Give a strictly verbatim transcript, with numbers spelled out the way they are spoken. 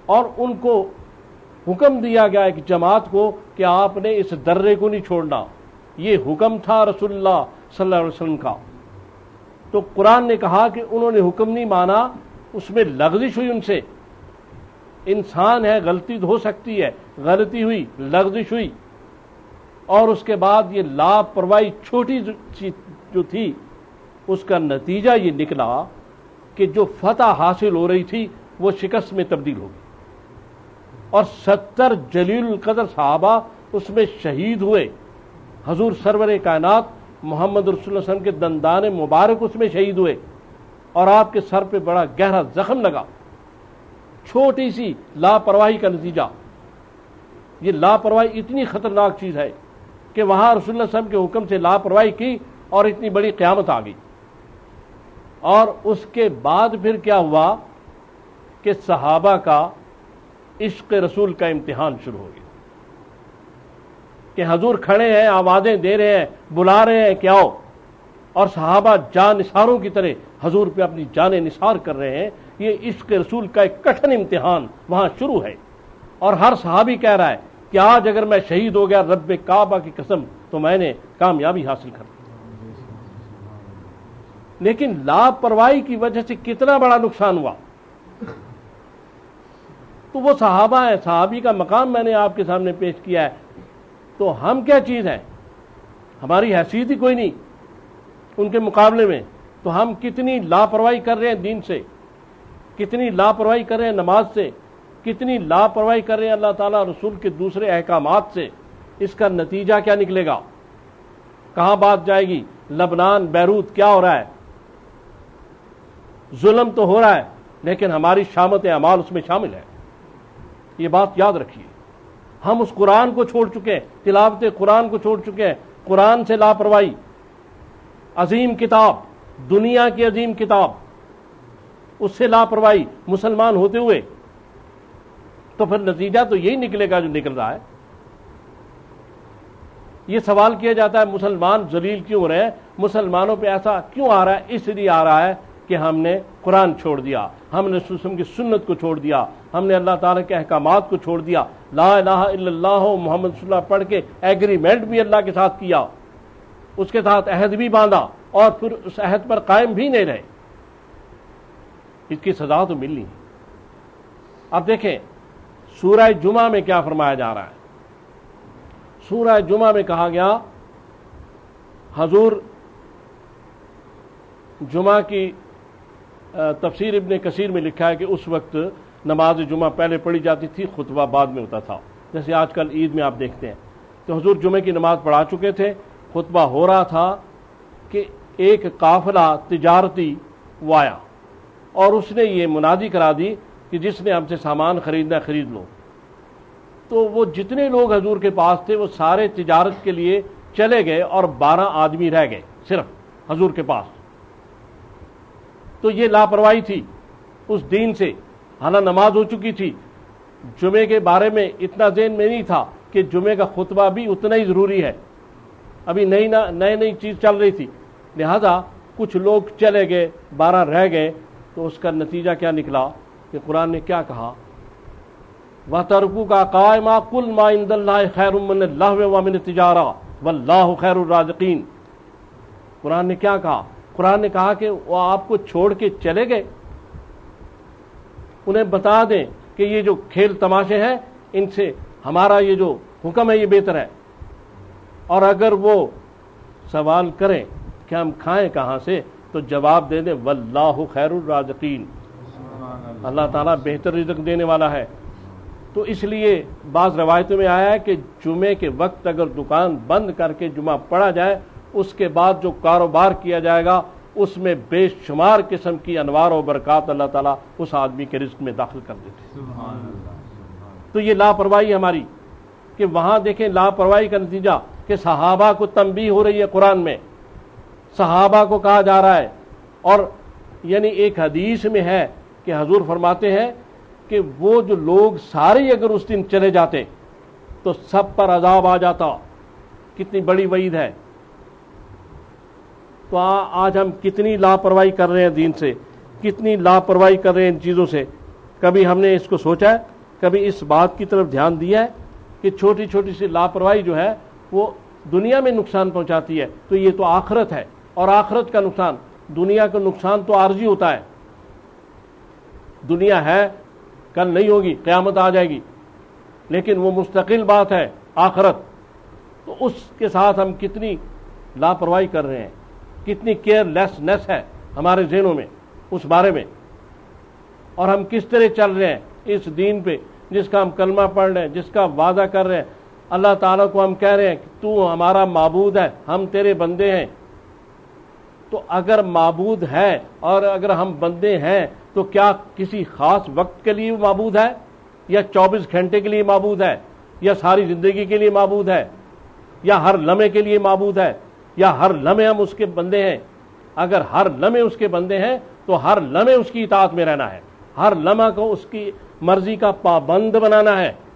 اور ان کو حکم دیا گیا ایک جماعت کو کہ آپ نے اس درے کو نہیں چھوڑنا. یہ حکم تھا رسول اللہ صلی اللہ علیہ وسلم کا. تو قرآن نے کہا کہ انہوں نے حکم نہیں مانا, اس میں لغزش ہوئی ان سے. انسان ہے, غلطی ہو سکتی ہے, غلطی ہوئی, لغزش ہوئی, اور اس کے بعد یہ لاپرواہی چھوٹی جو تھی اس کا نتیجہ یہ نکلا کہ جو فتح حاصل ہو رہی تھی وہ شکست میں تبدیل ہو گئی, اور ستر جلیل القدر صحابہ اس میں شہید ہوئے. حضور سرور کائنات محمد رسول اللہ صلی اللہ علیہ وسلم کے دندان مبارک اس میں شہید ہوئے, اور آپ کے سر پہ بڑا گہرا زخم لگا. چھوٹی سی لاپرواہی کا نتیجہ. یہ لاپرواہی اتنی خطرناک چیز ہے کہ وہاں رسول اللہ صلی اللہ علیہ وسلم کے حکم سے لاپرواہی کی اور اتنی بڑی قیامت آ گئی. اور اس کے بعد پھر کیا ہوا کہ صحابہ کا عشق رسول کا امتحان شروع ہو گیا کہ حضور کھڑے ہیں, آوازیں دے رہے ہیں, بلا رہے ہیں کہ آؤ, اور صحابہ جان نثاروں کی طرح حضور پہ اپنی جانیں نثار کر رہے ہیں. یہ عشق رسول کا ایک کٹھن امتحان وہاں شروع ہے, اور ہر صحابی کہہ رہا ہے کہ آج اگر میں شہید ہو گیا رب کعبہ کی قسم تو میں نے کامیابی حاصل کر لی. لیکن لاپرواہی کی وجہ سے کتنا بڑا نقصان ہوا. تو وہ صحابہ ہیں, صحابی کا مقام میں نے آپ کے سامنے پیش کیا ہے. تو ہم کیا چیز ہیں, ہماری حیثیت ہی کوئی نہیں ان کے مقابلے میں. تو ہم کتنی لاپرواہی کر رہے ہیں دین سے, کتنی لاپرواہی کر رہے ہیں نماز سے, کتنی لاپرواہی کر رہے ہیں اللہ تعالیٰ رسول کے دوسرے احکامات سے. اس کا نتیجہ کیا نکلے گا, کہاں بات جائے گی؟ لبنان, بیروت کیا ہو رہا ہے؟ ظلم تو ہو رہا ہے, لیکن ہماری شامت اعمال اس میں شامل ہے. یہ بات یاد رکھیے. ہم اس قرآن کو چھوڑ چکے ہیں, تلاوت قرآن کو چھوڑ چکے ہیں. قرآن سے لاپرواہی, عظیم کتاب, دنیا کی عظیم کتاب, اس سے لاپرواہی مسلمان ہوتے ہوئے. تو پھر نتیجہ تو یہی نکلے گا جو نکل رہا ہے. یہ سوال کیا جاتا ہے مسلمان ذلیل کیوں ہو رہے ہیں, مسلمانوں پہ ایسا کیوں آ رہا ہے؟ اس لیے آ رہا ہے کہ ہم نے قرآن چھوڑ دیا, ہم نے رسول اللہ کی سنت کو چھوڑ دیا, ہم نے اللہ تعالیٰ کے احکامات کو چھوڑ دیا. لا الہ الا اللہ محمد رسول اللہ پڑھ کے ایگریمنٹ بھی اللہ کے ساتھ کیا, اس کے ساتھ عہد بھی باندھا, اور پھر اس عہد پر قائم بھی نہیں رہے. اس کی سزا تو ملنی ہے. اب دیکھیں سورہ جمعہ میں کیا فرمایا جا رہا ہے. سورہ جمعہ میں کہا گیا, حضور جمعہ کی تفسیر ابن کثیر میں لکھا ہے کہ اس وقت نماز جمعہ پہلے پڑھی جاتی تھی, خطبہ بعد میں ہوتا تھا, جیسے آج کل عید میں آپ دیکھتے ہیں. تو حضور جمعہ کی نماز پڑھا چکے تھے, خطبہ ہو رہا تھا کہ ایک قافلہ تجارتی وہ آیا, اور اس نے یہ منادی کرا دی کہ جس نے ہم سے سامان خریدنا خرید لو. تو وہ جتنے لوگ حضور کے پاس تھے وہ سارے تجارت کے لیے چلے گئے, اور بارہ آدمی رہ گئے صرف حضور کے پاس. تو یہ لاپرواہی تھی اس دین سے. حالانکہ نماز ہو چکی تھی, جمعے کے بارے میں اتنا ذہن میں نہیں تھا کہ جمعے کا خطبہ بھی اتنا ہی ضروری ہے, ابھی نئی نئی نئی چیز چل رہی تھی. لہذا کچھ لوگ چلے گئے, بارہ رہ گئے. تو اس کا نتیجہ کیا نکلا کہ قرآن نے کیا کہا, وَتَرْكُوكَ قَائِمًا قُلْ مَا عِندَ اللَّهِ خَيْرٌ مِّنَ اللَّهْوِ وَمِنَ التِّجَارَةِ وَاللَّهُ خَيْرُ الرَّازِقِينَ. قرآن نے کیا کہا؟ قرآن نے کہا کہ وہ آپ کو چھوڑ کے چلے گئے, انہیں بتا دیں کہ یہ جو کھیل تماشے ہیں ان سے ہمارا یہ جو حکم ہے یہ بہتر ہے. اور اگر وہ سوال کریں کہ ہم کھائیں کہاں سے, تو جواب دے دیں واللہ خیر الرازقین, اللہ تعالیٰ بہتر رزق دینے والا ہے. تو اس لیے بعض روایتوں میں آیا ہے کہ جمعے کے وقت اگر دکان بند کر کے جمعہ پڑھا جائے, اس کے بعد جو کاروبار کیا جائے گا اس میں بے شمار قسم کی انوار و برکات اللہ تعالیٰ اس آدمی کے رزق میں داخل کر دیتے. تو یہ لاپرواہی ہماری, کہ وہاں دیکھیں لاپرواہی کا نتیجہ کہ صحابہ کو تنبیہ ہو رہی ہے قرآن میں, صحابہ کو کہا جا رہا ہے. اور یعنی ایک حدیث میں ہے کہ حضور فرماتے ہیں کہ وہ جو لوگ سارے اگر اس دن چلے جاتے تو سب پر عذاب آ جاتا. کتنی بڑی وعید ہے. تو آج ہم کتنی لاپرواہی کر رہے ہیں دین سے, کتنی لاپرواہی کر رہے ہیں ان چیزوں سے. کبھی ہم نے اس کو سوچا ہے کبھی اس بات کی طرف دھیان دیا ہے کہ چھوٹی چھوٹی سی لاپرواہی جو ہے وہ دنیا میں نقصان پہنچاتی ہے؟ تو یہ تو آخرت ہے، اور آخرت کا نقصان، دنیا کا نقصان تو عارضی ہوتا ہے، دنیا ہے کل نہیں ہوگی، قیامت آ جائے گی، لیکن وہ مستقل بات ہے آخرت، تو اس کے ساتھ ہم کتنی لاپرواہی کر رہے ہیں، کتنی کیئر لیسنس ہے ہمارے ذہنوں میں اس بارے میں، اور ہم کس طرح چل رہے ہیں اس دین پہ جس کا ہم کلمہ پڑھ رہے ہیں، جس کا وعدہ کر رہے ہیں، اللہ تعالیٰ کو ہم کہہ رہے ہیں کہ تو ہمارا معبود ہے، ہم تیرے بندے ہیں۔ تو اگر معبود ہے اور اگر ہم بندے ہیں تو کیا کسی خاص وقت کے لیے معبود ہے، یا چوبیس گھنٹے کے لیے معبود ہے، یا ساری زندگی کے لیے معبود ہے، یا ہر لمحے کے لیے معبود ہے، یا ہر لمحے ہم اس کے بندے ہیں؟ اگر ہر لمحے اس کے بندے ہیں تو ہر لمحے اس کی اطاعت میں رہنا ہے، ہر لمحہ کو اس کی مرضی کا پابند بنانا ہے۔